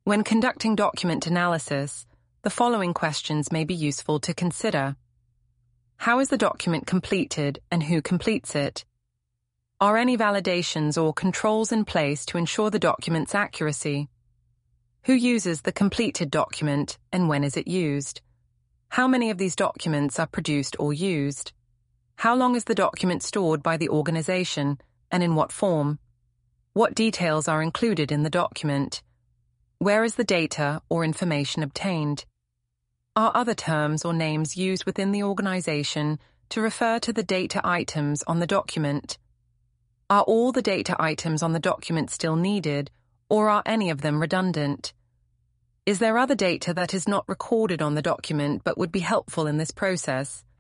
When conducting document analysis, the following questions may be useful to consider. How is the document completed and who completes it? Are any validations or controls in place to ensure the document's accuracy? Who uses the completed document and when is it used? How many of these documents are produced or used? How long is the document stored by the organization and in what form? What details are included in the document? Where is the data or information obtained? Are other terms or names used within the organization to refer to the data items on the document? Are all the data items on the document still needed, or are any of them redundant? Is there other data that is not recorded on the document but would be helpful in this process?